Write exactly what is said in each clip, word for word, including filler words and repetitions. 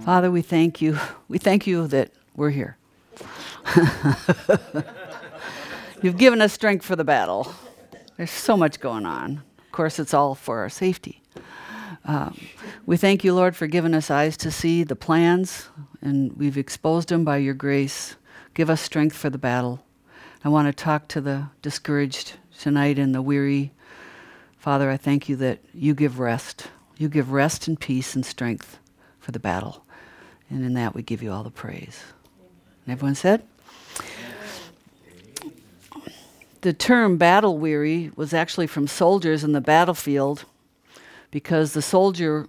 Father, we thank you. We thank you that we're here. You've given us strength for the battle. There's so much going on. Of course, it's all for our safety. Um, we thank you, Lord, for giving us eyes to see the plans, and we've exposed them by your grace. Give us strength for the battle. I want to talk to the discouraged tonight and the weary. Father, I thank you that you give rest. You give rest and peace and strength for the battle. And in that, we give you all the praise. And everyone said? The term battle weary was actually from soldiers in the battlefield, because the soldier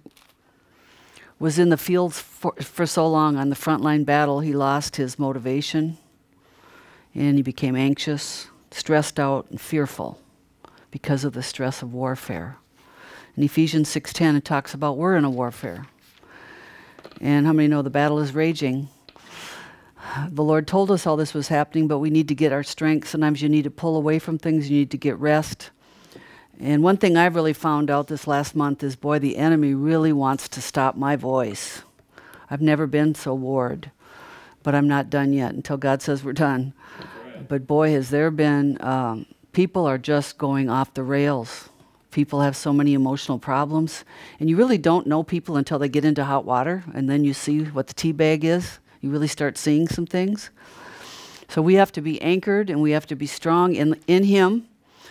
was in the fields for, for so long on the frontline battle, he lost his motivation, and he became anxious, stressed out, and fearful because of the stress of warfare. In Ephesians six ten, it talks about we're in a warfare. And how many know the battle is raging? The Lord told us all this was happening, but we need to get our strength. Sometimes you need to pull away from things. You need to get rest. And one thing I've really found out this last month is, boy, the enemy really wants to stop my voice. I've never been so warred, but I'm not done yet until God says we're done. Right. But boy, has there been, um, people are just going off the rails. People have so many emotional problems, and you really don't know people until they get into hot water, and then you see what the tea bag is. You really start seeing some things. So we have to be anchored, and we have to be strong in in Him.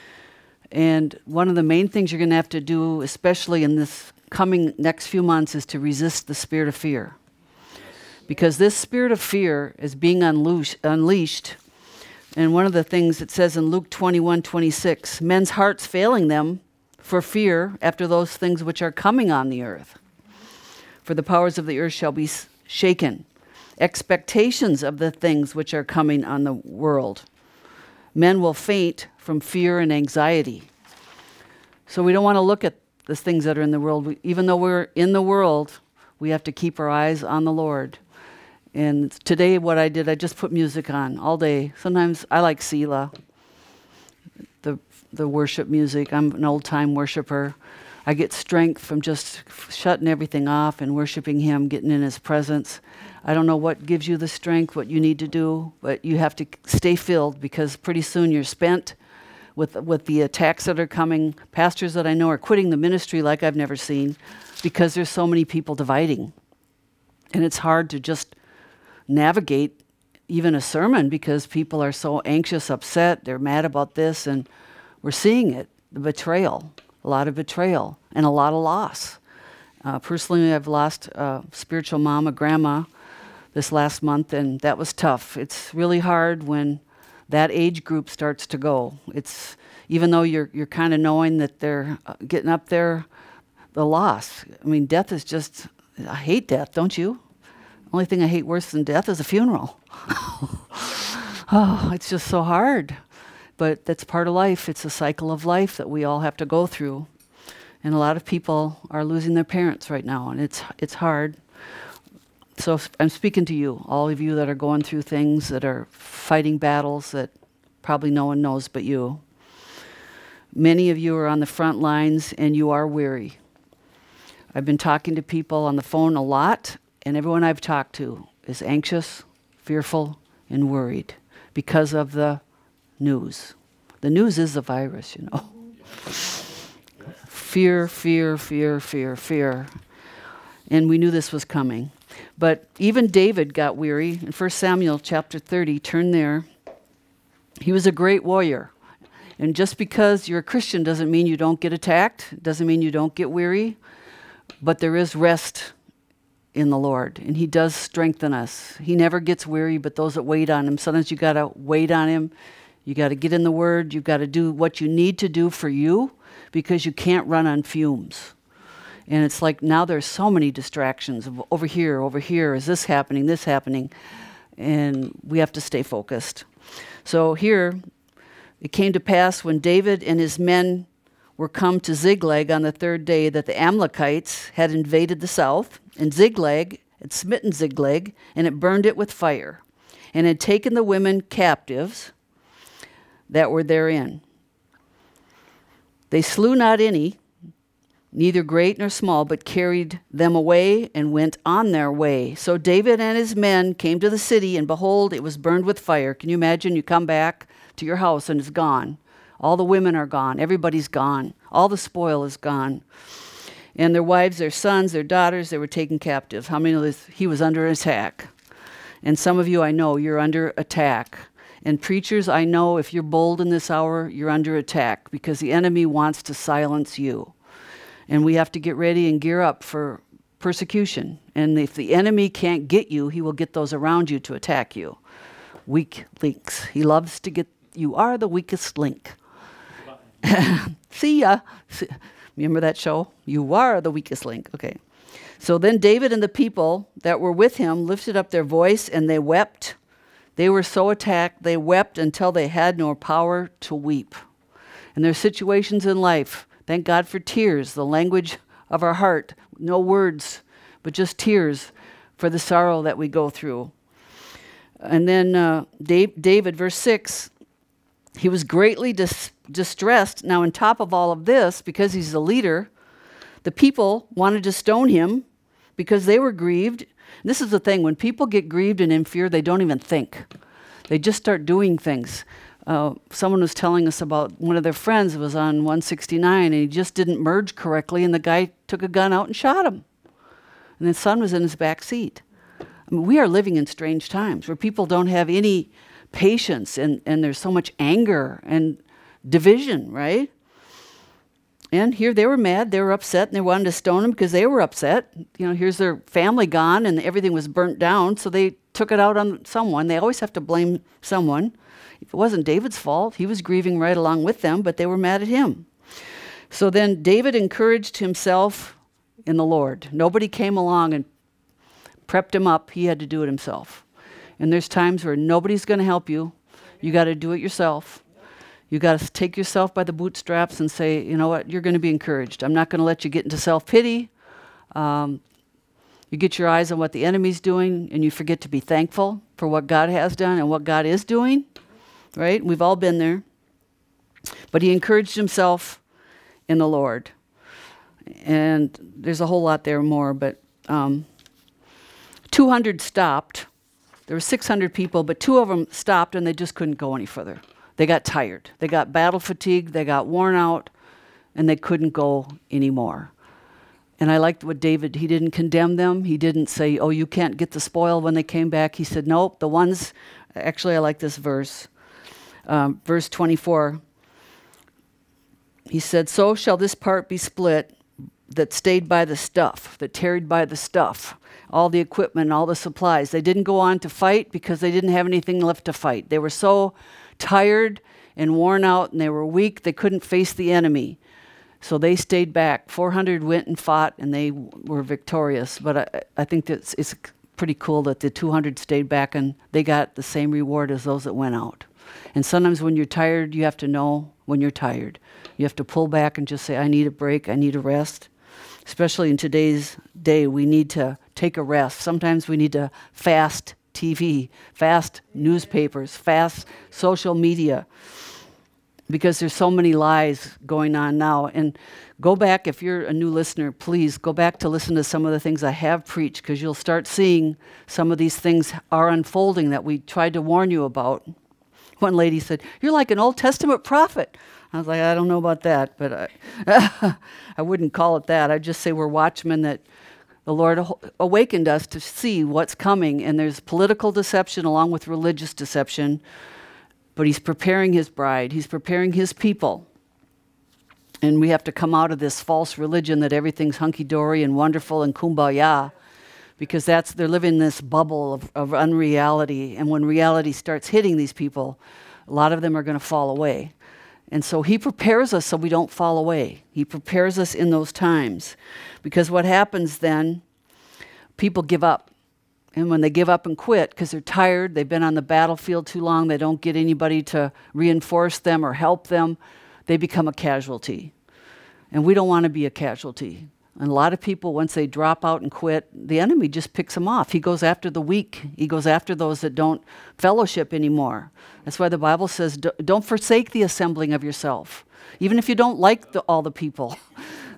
And one of the main things you're going to have to do, especially in this coming next few months, is to resist the spirit of fear. Because this spirit of fear is being unleash, unleashed. And one of the things it says in Luke twenty-one twenty-six, men's hearts failing them for fear after those things which are coming on the earth. For the powers of the earth shall be shaken. Expectations of the things which are coming on the world. Men will faint from fear and anxiety. So we don't want to look at the things that are in the world. We, even though we're in the world, we have to keep our eyes on the Lord. And today what I did, I just put music on all day. Sometimes I like Selah, the the worship music. I'm an old-time worshiper. I get strength from just shutting everything off and worshiping Him, getting in His presence. I don't know what gives you the strength, what you need to do, but you have to stay filled, because pretty soon you're spent with with the attacks that are coming. Pastors that I know are quitting the ministry like I've never seen, because there's so many people dividing. And it's hard to just navigate even a sermon, because people are so anxious, upset, they're mad about this, and we're seeing it, the betrayal, a lot of betrayal, and a lot of loss. Uh, personally, I've lost a spiritual mom, a grandma, this last month, and that was tough. It's really hard when that age group starts to go. It's, even though you're you're kind of knowing that they're uh, getting up there, the loss. I mean, death is just, I hate death, don't you? Only thing I hate worse than death is a funeral. Oh, it's just so hard. But that's part of life. It's a cycle of life that we all have to go through. And a lot of people are losing their parents right now, and it's it's hard. So I'm speaking to you, all of you that are going through things, that are fighting battles that probably no one knows but you. Many of you are on the front lines, and you are weary. I've been talking to people on the phone a lot, and everyone I've talked to is anxious, fearful, and worried because of the news. The news is the virus, you know. Fear, fear, fear, fear, fear. And we knew this was coming. But even David got weary. In First Samuel chapter thirty, turn there. He was a great warrior. And just because you're a Christian doesn't mean you don't get attacked, doesn't mean you don't get weary, but there is rest in the Lord, and He does strengthen us. He never gets weary, but those that wait on Him. Sometimes you got to wait on Him. You got to get in the Word. You've got to do what you need to do for you, because you can't run on fumes. And it's like now there's so many distractions of over here, over here. Is this happening, this happening? And we have to stay focused. So here, it came to pass when David and his men were come to Ziklag on the third day that the Amalekites had invaded the south, and Ziklag had smitten Ziklag, and it burned it with fire, and had taken the women captives that were therein. They slew not any, neither great nor small, but carried them away and went on their way. So David and his men came to the city, and behold, it was burned with fire. Can you imagine? You come back to your house and it's gone. All the women are gone. Everybody's gone. All the spoil is gone. And their wives, their sons, their daughters, they were taken captive. How many of this? He was under attack. And some of you, I know, you're under attack. And preachers, I know if you're bold in this hour, you're under attack because the enemy wants to silence you. And we have to get ready and gear up for persecution. And if the enemy can't get you, he will get those around you to attack you. Weak links. He loves to get, you are the weakest link. See ya. Remember that show? You are the weakest link. Okay. So then David and the people that were with him lifted up their voice and they wept. They were so attacked, they wept until they had no power to weep. And there's situations in life, thank God for tears, the language of our heart, no words, but just tears for the sorrow that we go through. And then uh, Dave, David, verse six, he was greatly dis- distressed. Now, on top of all of this, because he's the leader, the people wanted to stone him because they were grieved. And this is the thing, when people get grieved and in fear, they don't even think. They just start doing things. Uh, someone was telling us about one of their friends was on one sixty-nine, and he just didn't merge correctly, and the guy took a gun out and shot him. And his son was in his back seat. I mean, we are living in strange times where people don't have any patience, and, and there's so much anger and division, right? And here they were mad, they were upset, and they wanted to stone him because they were upset. You know, here's their family gone, and everything was burnt down, so they took it out on someone. They always have to blame someone. If it wasn't David's fault, he was grieving right along with them, but they were mad at him. So then David encouraged himself in the Lord. Nobody came along and prepped him up. He had to do it himself. And there's times where nobody's going to help you. You got to do it yourself. You got to take yourself by the bootstraps and say, you know what, you're going to be encouraged. I'm not going to let you get into self-pity. Um, you get your eyes on what the enemy's doing, and you forget to be thankful for what God has done and what God is doing, right? We've all been there. But he encouraged himself in the Lord. And there's a whole lot there more, but um, two hundred stopped. There were six hundred people, but two of them stopped, and they just couldn't go any further. They got tired. They got battle fatigue. They got worn out, and they couldn't go anymore. And I liked what David, he didn't condemn them. He didn't say, oh, you can't get the spoil when they came back. He said, nope, the ones, actually I like this verse, um, verse twenty-four. He said, so shall this part be split that stayed by the stuff, that tarried by the stuff, all the equipment, all the supplies. They didn't go on to fight because they didn't have anything left to fight. They were so tired and worn out, and they were weak, they couldn't face the enemy. So they stayed back. four hundred went and fought, and they w- were victorious. But I, I think that it's, it's pretty cool that the two hundred stayed back, and they got the same reward as those that went out. And sometimes when you're tired, you have to know when you're tired. You have to pull back and just say, I need a break, I need a rest. Especially in today's day, we need to take a rest. Sometimes we need to fast T V, fast newspapers, fast social media, because there's so many lies going on now. And go back, if you're a new listener, please go back to listen to some of the things I have preached, because you'll start seeing some of these things are unfolding that we tried to warn you about. One lady said, you're like an Old Testament prophet. I was like, I don't know about that, but I, I wouldn't call it that. I'd just say we're watchmen that the Lord awakened us to see what's coming, and there's political deception along with religious deception, but he's preparing his bride. He's preparing his people. And we have to come out of this false religion that everything's hunky-dory and wonderful and kumbaya, because that's they're living in this bubble of, of unreality. And when reality starts hitting these people, a lot of them are going to fall away. And so he prepares us so we don't fall away. He prepares us in those times. Because what happens then, people give up. And when they give up and quit because they're tired, they've been on the battlefield too long, they don't get anybody to reinforce them or help them, they become a casualty. And we don't want to be a casualty. And a lot of people, once they drop out and quit, the enemy just picks them off. He goes after the weak. He goes after those that don't fellowship anymore. That's why the Bible says, don't forsake the assembling of yourself. Even if you don't like the, all the people.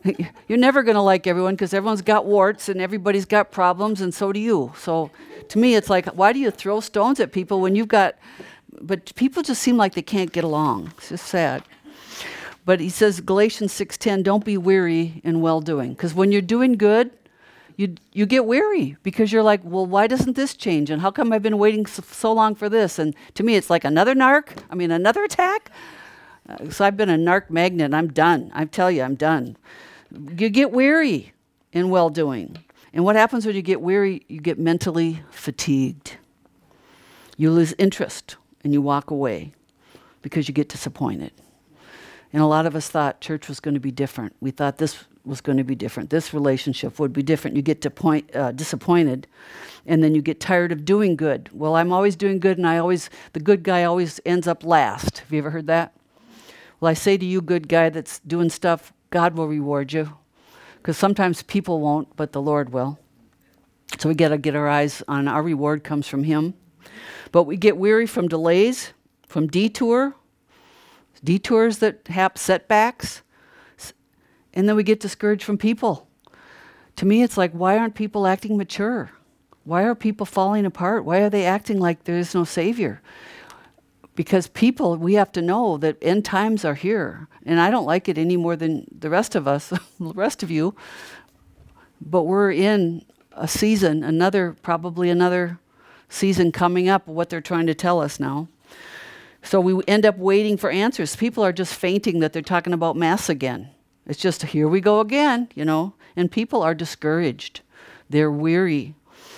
You're never going to like everyone because everyone's got warts and everybody's got problems, and so do you. So to me, it's like, why do you throw stones at people when you've got, but people just seem like they can't get along. It's just sad. But he says, Galatians six ten, don't be weary in well-doing. Because when you're doing good, you you get weary because you're like, well, why doesn't this change? And how come I've been waiting so, so long for this? And to me, it's like another narc. I mean, another attack. Uh, so I've been a narc magnet. I'm done. I tell you, I'm done. You get weary in well-doing. And what happens when you get weary? You get mentally fatigued. You lose interest and you walk away because you get disappointed. And a lot of us thought church was going to be different. We thought this was going to be different. This relationship would be different. You get to point, uh, disappointed, and then you get tired of doing good. Well, I'm always doing good, and I always, the good guy always ends up last. Have you ever heard that? Well, I say to you, good guy that's doing stuff, God will reward you. Because sometimes people won't, but the Lord will. So we got to get our eyes on our reward comes from Him. But we get weary from delays, from detour, detours that have setbacks, and then we get discouraged from people. To me, it's like, why aren't people acting mature? Why are people falling apart? Why are they acting like there is no Savior? Because people, we have to know that end times are here. And I don't like it any more than the rest of us, the rest of you. But we're in a season, another, probably another season coming up, what they're trying to tell us now. So we end up waiting for answers. People are just fainting that they're talking about Mass again. It's just, here we go again, you know. And people are discouraged. They're weary.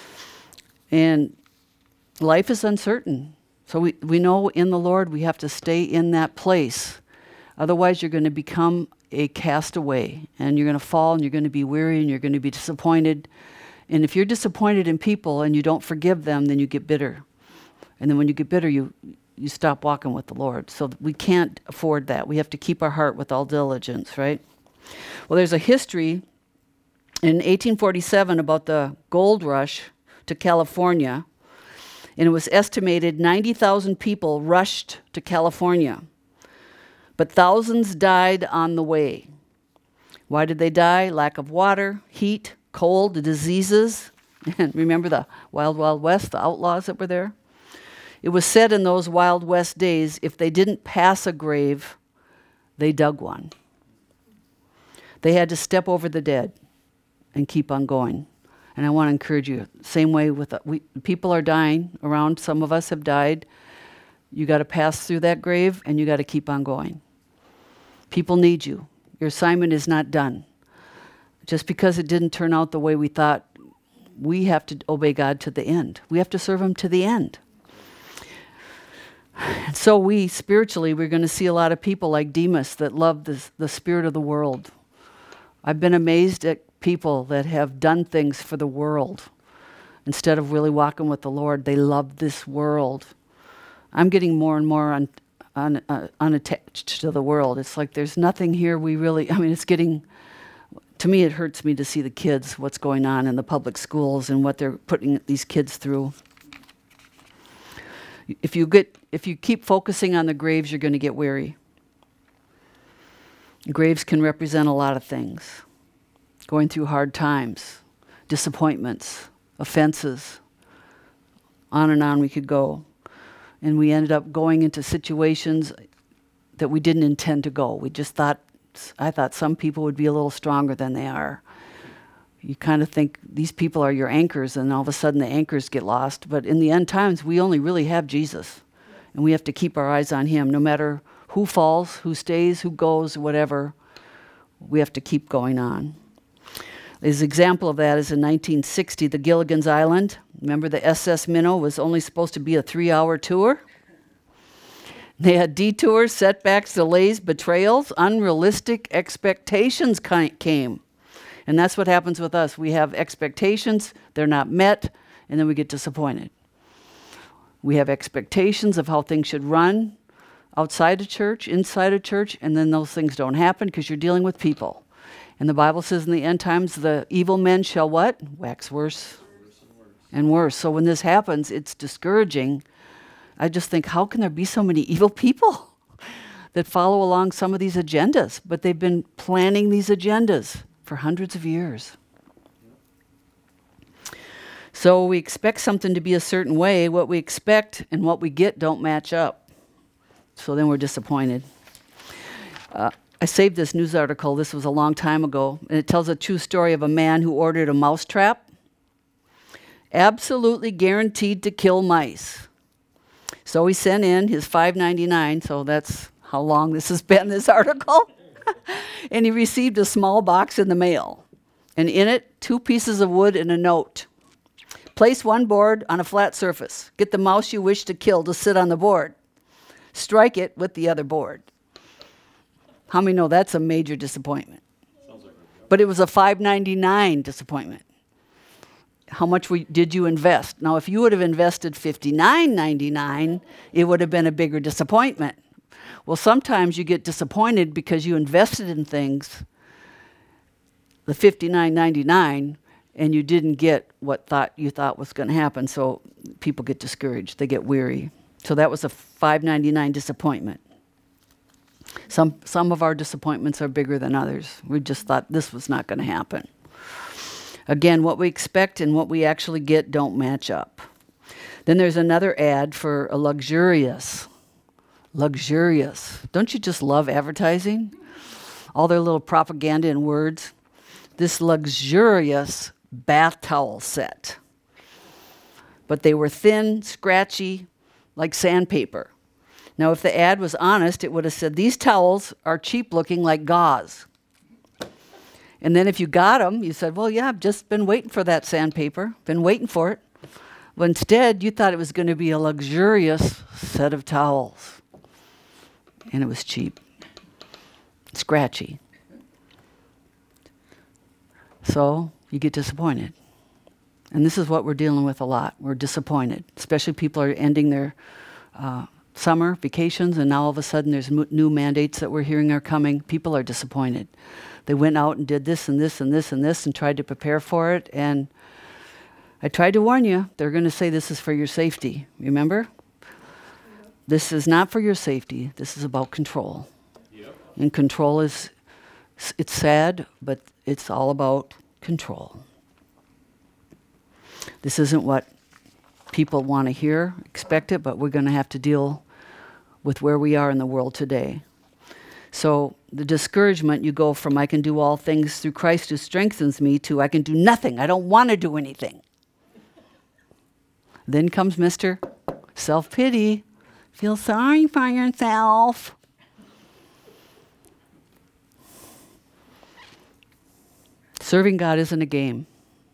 And life is uncertain. So we, we know in the Lord we have to stay in that place. Otherwise you're going to become a castaway. And you're going to fall and you're going to be weary and you're going to be disappointed. And if you're disappointed in people and you don't forgive them, then you get bitter. And then when you get bitter, you... you stop walking with the Lord. So we can't afford that. We have to keep our heart with all diligence, right? Well, there's a history in eighteen forty-seven about the gold rush to California, and it was estimated ninety thousand people rushed to California, but thousands died on the way. Why did they die? Lack of water, heat, cold, diseases. And remember the Wild Wild West, the outlaws that were there? It was said in those Wild West days, if they didn't pass a grave, they dug one. They had to step over the dead and keep on going. And I want to encourage you, same way with, uh, we, people are dying around, some of us have died. You got to pass through that grave and you got to keep on going. People need you. Your assignment is not done. Just because it didn't turn out the way we thought, we have to obey God to the end. We have to serve Him to the end. And so we, spiritually, we're going to see a lot of people like Demas that love this, the spirit of the world. I've been amazed at people that have done things for the world. Instead of really walking with the Lord, they love this world. I'm getting more and more un, un, uh, unattached to the world. It's like there's nothing here we really, I mean, it's getting, to me it hurts me to see the kids, what's going on in the public schools and what they're putting these kids through. If you get, if you keep focusing on the graves, you're going to get weary. Graves can represent a lot of things. Going through hard times, disappointments, offenses, on and on we could go. And we ended up going into situations that we didn't intend to go. We just thought, I thought some people would be a little stronger than they are. You kind of think these people are your anchors, and all of a sudden the anchors get lost. But in the end times, we only really have Jesus. And we have to keep our eyes on Him. No matter who falls, who stays, who goes, whatever, we have to keep going on. His example of that is in nineteen sixty, the Gilligan's Island. Remember the S S Minnow was only supposed to be a three-hour tour? They had detours, setbacks, delays, betrayals, unrealistic expectations came. And that's what happens with us. We have expectations, they're not met, and then we get disappointed. We have expectations of how things should run outside of church, inside of church, and then those things don't happen because you're dealing with people. And the Bible says in the end times, the evil men shall what? Wax worse, worse and worse. And worse. So when this happens, it's discouraging. I just think, how can there be so many evil people? that follow along some of these agendas, but they've been planning these agendas for hundreds of years. So we expect something to be a certain way. What we expect and what we get don't match up. So then we're disappointed. Uh, I saved this news article. This was a long time ago. And it tells a true story of a man who ordered a mouse trap. Absolutely guaranteed to kill mice. So he sent in his five ninety-nine. So that's how long this has been, this article. And he received a small box in the mail. And in it, two pieces of wood and a note. Place one board on a flat surface. Get the mouse you wish to kill to sit on the board. Strike it with the other board. How many know that's a major disappointment? Sounds like a but it was a five ninety-nine disappointment. How much we, did you invest? Now, if you would have invested fifty-nine ninety-nine, it would have been a bigger disappointment. Well, sometimes you get disappointed because you invested in things, the fifty-nine ninety-nine, and you didn't get what thought you thought was going to happen. So people get discouraged. They get weary. So that was a five ninety-nine disappointment. Some some of our disappointments are bigger than others. We just thought this was not going to happen. Again, what we expect and what we actually get don't match up. Then there's another ad for a luxurious, luxurious. Don't you just love advertising? All their little propaganda and words. This luxurious bath towel set. But they were thin, scratchy, like sandpaper. Now, if the ad was honest, it would have said, these towels are cheap looking like gauze. And then if you got them, you said, well, yeah, I've just been waiting for that sandpaper, been waiting for it. But instead, you thought it was going to be a luxurious set of towels. And it was cheap, scratchy. So you get disappointed. And this is what we're dealing with a lot. We're disappointed, especially people are ending their uh, summer vacations, and now all of a sudden there's m- new mandates that we're hearing are coming. People are disappointed. They went out and did this and this and this and this and tried to prepare for it. And I tried to warn you, they're going to say this is for your safety. Remember? Yep. This is not for your safety. This is about control. Yep. And control is, it's sad, but it's all about control. This isn't what people want to hear, expect it, but we're going to have to deal with where we are in the world today. So the discouragement, you go from I can do all things through Christ who strengthens me to I can do nothing. I don't want to do anything. Then comes Mister Self-pity. Feel sorry for yourself. Serving God isn't a game.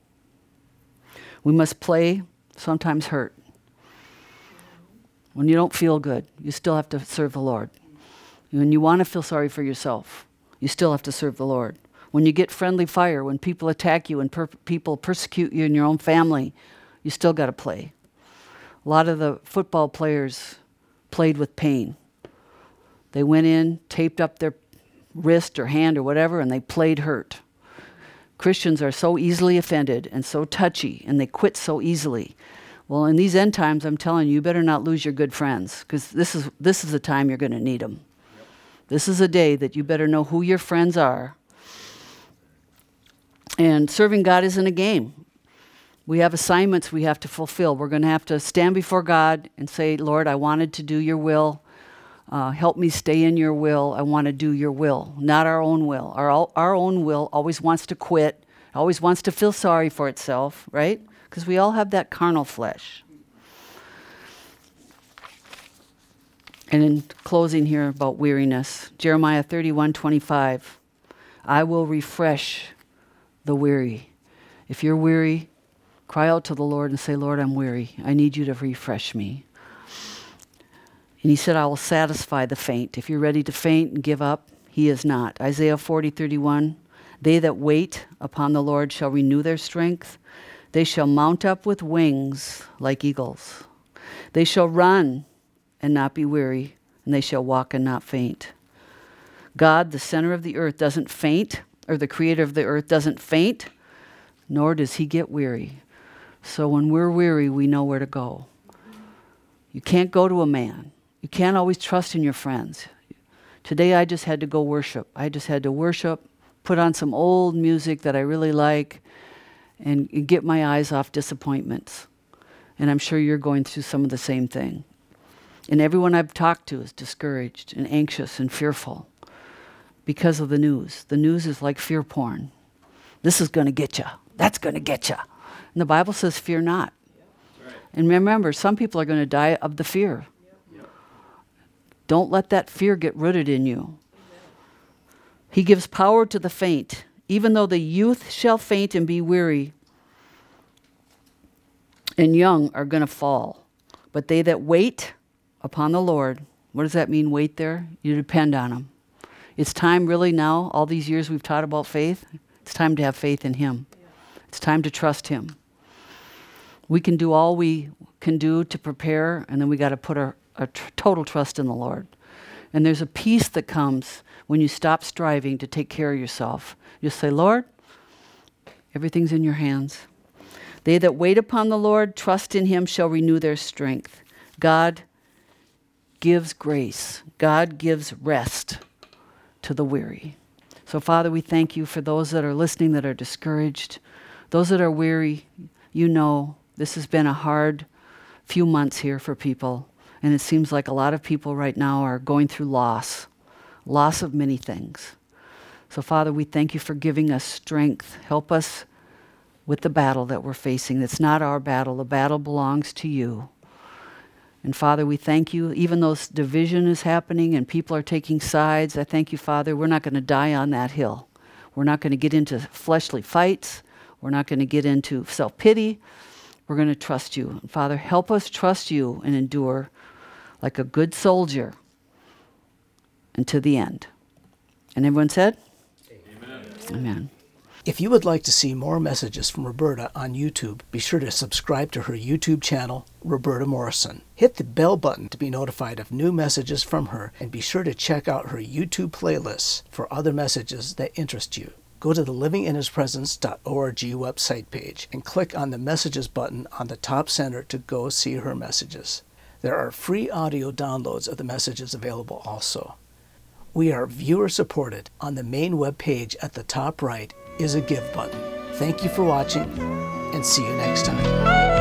We must play, sometimes hurt. When you don't feel good, you still have to serve the Lord. When you want to feel sorry for yourself, you still have to serve the Lord. When you get friendly fire, when people attack you and per- people persecute you in your own family, you still got to play. A lot of the football players played with pain. They went in, taped up their wrist or hand or whatever, and they played hurt. Christians are so easily offended and so touchy, and they quit so easily. Well, in these end times, I'm telling you, you better not lose your good friends, because this is this is the time you're going to need them. Yep. This is a day that you better know who your friends are. And serving God isn't a game. We have assignments we have to fulfill. We're going to have to stand before God and say, Lord, I wanted to do your will. Uh, help me stay in your will. I want to do your will, not our own will. Our, our own will always wants to quit, always wants to feel sorry for itself, right? Because we all have that carnal flesh. And in closing here about weariness, Jeremiah thirty-one twenty-five, I will refresh the weary. If you're weary, cry out to the Lord and say, Lord, I'm weary. I need you to refresh me. And he said, I will satisfy the faint. If you're ready to faint and give up, he is not. Isaiah forty thirty-one, they that wait upon the Lord shall renew their strength. They shall mount up with wings like eagles. They shall run and not be weary, and they shall walk and not faint. God, the center of the earth, doesn't faint, or the creator of the earth doesn't faint, nor does he get weary. So when we're weary, we know where to go. You can't go to a man. You can't always trust in your friends. Today I just had to go worship. I just had to worship, put on some old music that I really like, and, and get my eyes off disappointments. And I'm sure you're going through some of the same thing. And everyone I've talked to is discouraged and anxious and fearful because of the news. The news is like fear porn. This is going to get you. That's going to get you. And the Bible says, fear not. Yeah, right. And remember, some people are going to die of the fear. Yep. Don't let that fear get rooted in you. Amen. He gives power to the faint. Even though the youth shall faint and be weary, and young are going to fall. But they that wait upon the Lord, what does that mean, wait there? You depend on him. It's time really now, all these years we've taught about faith, it's time to have faith in him. Yeah. It's time to trust him. We can do all we can do to prepare, and then we got to put our, our tr- total trust in the Lord. And there's a peace that comes when you stop striving to take care of yourself. You say, Lord, everything's in your hands. They that wait upon the Lord, trust in him, shall renew their strength. God gives grace. God gives rest to the weary. So, Father, we thank you for those that are listening that are discouraged, those that are weary. You know, this has been a hard few months here for people, and it seems like a lot of people right now are going through loss, loss of many things. So, Father, we thank you for giving us strength. Help us with the battle that we're facing. It's not our battle. The battle belongs to you. And Father, we thank you, even though division is happening and people are taking sides, I thank you, Father, we're not going to die on that hill. We're not going to get into fleshly fights. We're not going to get into self-pity. We're going to trust you. And Father, help us trust you and endure like a good soldier until the end. And everyone said? Amen. Amen. If you would like to see more messages from Roberta on YouTube, be sure to subscribe to her YouTube channel, Roberta Morrison. Hit the bell button to be notified of new messages from her, and be sure to check out her YouTube playlists for other messages that interest you. Go to the living in his presence dot org website page and click on the messages button on the top center to go see her messages. There are free audio downloads of the messages available also. We are viewer supported. On the main web page at the top right is a give button. Thank you for watching, and see you next time.